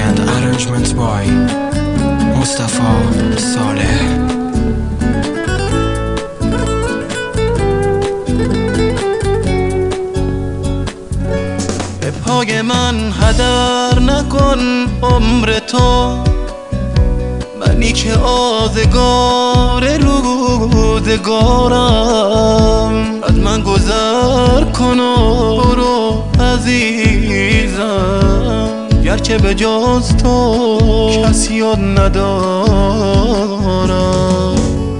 and arrangements by Mustafa Saleh. به پای من هدر نکن عمر تو، منی که آزگار روزگارم. از من گذر کن و برو عزیزم، گرچه به جز تو کسی یاد ندارم.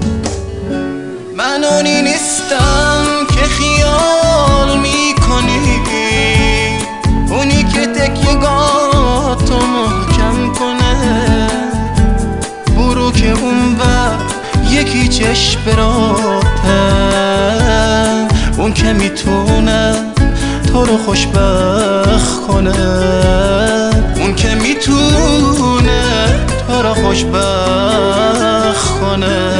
من اونی نیستم که خیال میکنی، اونی که تکیه‌گاهتو محکم کنه. برو که اون وقت یکی چشم براته، اون که میتونه تو رو خوشبخت کنه. اون که میتونه تو رو خوشبخت کنه.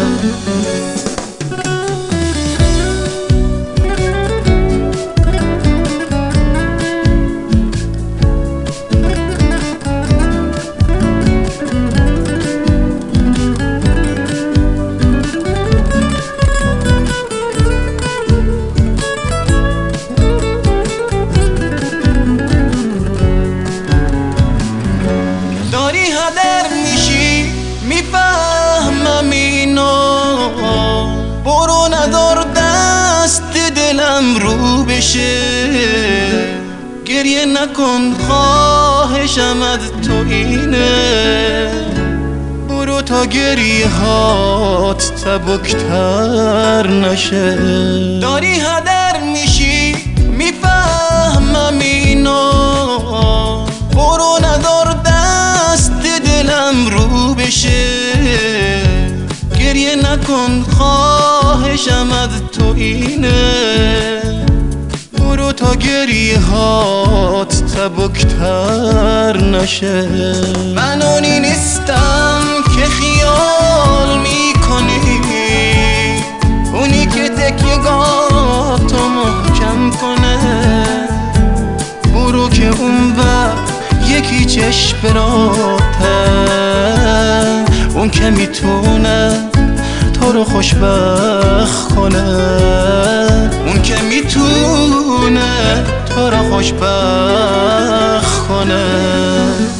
میفهمم اینو، برو ندار دست دلم رو بشه. گریه نکن خواهشم از تو اینه، برو تا گریه هات سبکتر نشه. داری هدر میشی میفهمم اینو، برو ندار دست دلم رو بشه. گریه نکن خواهشم از تو اینه، برو تا گریه هات سبکتر نشه. من اونی نیستم که خیال میکنی، اونی که تکیه‌گاهتو محکم کنه. برو که اون وقت یکی چشم براته، اون که میتونه تو رو خوشبخت کنه. اون که میتونه تو رو خوشبخت کنه.